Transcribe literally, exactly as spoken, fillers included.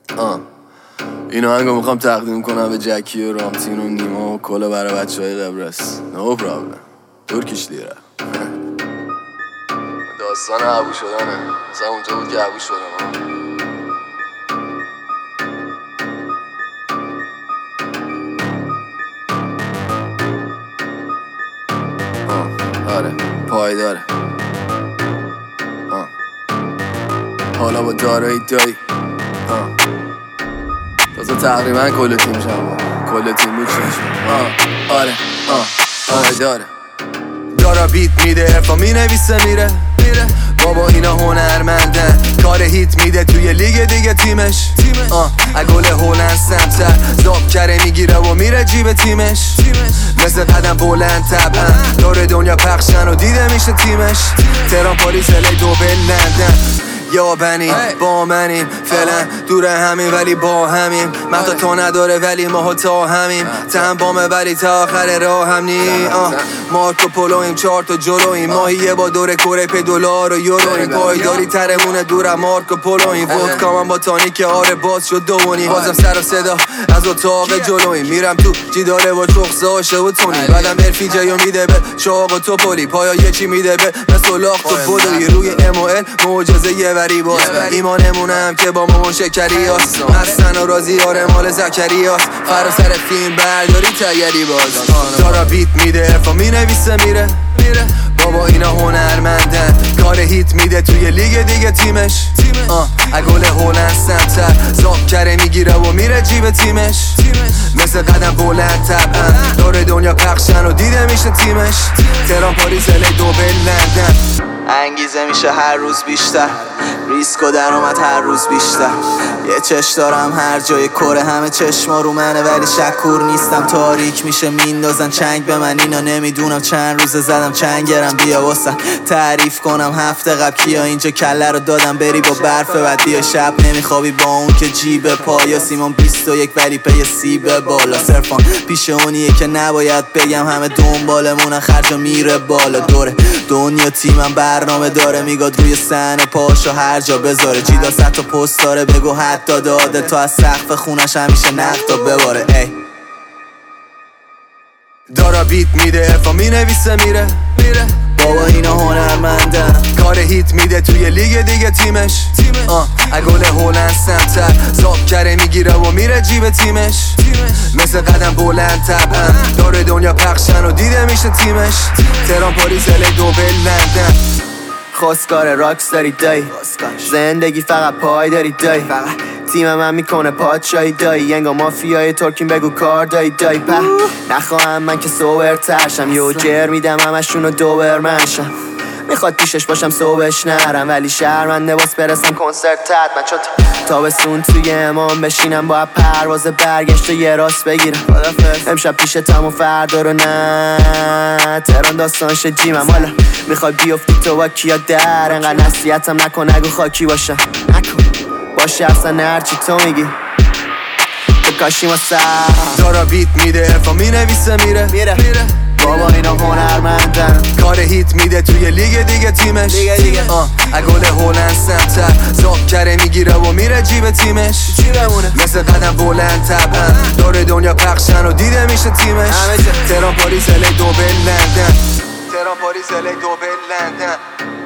آه اینو هنگو میخوام تقدیم کنم به جکی و رامتین و نیما و کلا برای بچه های قبرس. نو پرابلم ترکیش لیره. داستان عبو شدنه، مثلا اونجا بود که عبو شدم. آه آره پایداره. آه حالا با دارایی دایی. آه تازه تقریبا کل تیم شما کل تیم بود چشم. آه آره آه پایداره. دارا بیت میده ارفا می نویسه میره میره بابا اینا هنرمندن. کار هیت میده توی لیگ دیگه تیمش. آه اگل هولند سمتر زاب کره میگیره و میره جیب تیمش. مثل قدم بلند طبعا دور دنیا پخشن و دیده میشه تیمش. تهران پاریس الی دوبل لندن یا بنیم با منیم فعلا دور همین ولی با همیم. مهدا تو نداره ولی ما تا همیم. تن بامه ولی تا آخر راه هم نی. مارکو پولویم چهار تا جلویم. ماهیه با دور کره پی دلار و یورویم. پایداری ترمونه دورم مارکو پولویم. ودکا من با تانیک آره باز شد دوونی. بازم سر و صدا از اتاق جلویم. میرم تو جیداره با چخصاشه و تونی. بعدم ارفی جایو میده به چاق و توپولی. پایا یکی میده به مثل لاخت و بودوی. روی اموئل معجزه یه وری باز. ایمانمونم که با مامان شکری هست. حسن و رازی آره مال زکری هست. فرا سر فیلم برداری تیری باز. دارا بیت میده ارفا می نویسه میره میره بابا اینا هنرمندن. کار هیت میده توی لیگ دیگه تیمش. آه اگل هولند سمتر زاب کره میگیره و میره جیب تیمش. مثل قدم بلند طبعا دور دنیا پخشن و دیده میشه تیمش. تهران پاریس الی دوبل لندن. انگیزه میشه هر روز بیشتر. ریسک و درآمد هر روز بیشتر. یه چش دارم هر جای کره همه چشما رو منه ولی شکور نیستم. تاریک میشه میندازن چنگ به من. اینا نمیدونم چند روزه زدم چنگرم. بیا واسن تعریف کنم هفته قبل کیا اینجا کله رو دادم بری با برف. بعد بیا شب نمیخوابی با اون که جیب پایا. سیمان بیست و یک ولی پی سیب بالا. صرفان پیش اونیه که نباید بگم همه دنبالمونن. خرجا میره بالا دوره دنیا تیمم برنامه داره. میگاد روی صحنه پاشو هر جا بذاره. جیدا صد تا پست داره بگو حتی داده تا از سقف خونش همیشه نقدا بباره. ای دارا بیت میده ارفا می نویسه میره میره بابا اینا هنرمندن. کار هیت میده توی لیگ دیگه تیمش. آه اگل هولند سمتر زاب کره میگیره و میره جیب تیمش. مثل قدم بلند طبعا دور دنیا پخشن و دیده میشه تیمش. تهران پاریس الی دوبل لندن. خواستگار راکس داری دایی. زندگی فقط پای داری دایی. تیم من میکنه پادشاهی دایی. ینگا مافیای ترکیم بگو کار دایی دایی. په نخواهم من که سوورترشم. یو جر میدم همشونو دوبرمنشم. میخواد پیشش باشم صبحش نرم ولی شرمنده باز برسم کنسرت تد. من چون تابستون توی امام بشینم با پرواز برگشت و یه راست بگیرم. امشب پیشتم و فردا رو نه. تهران داستانش جیمم. حالا میخوای بیفتی تو با کیا در. انقدر نصیحتم نکن نگو خاکی باشم. نکن باشه اصلا هرچی تو میگی بکاشیم و سر. دارا بیت میده ارفا می نویسه میره میره میره بابا اینا هنرمندن. کار هیت میده توی لیگ دیگه تیمش. دیگه دیگه آه اگل هولند سمتر زاب کره میگیره و میره جیب تیمش. مثل قدم بلند طبعا دور دنیا پخشن و دیده میشه تیمش. تهران پاریس الی دوبل لندن. تهران پاریس الی دوبل لندن.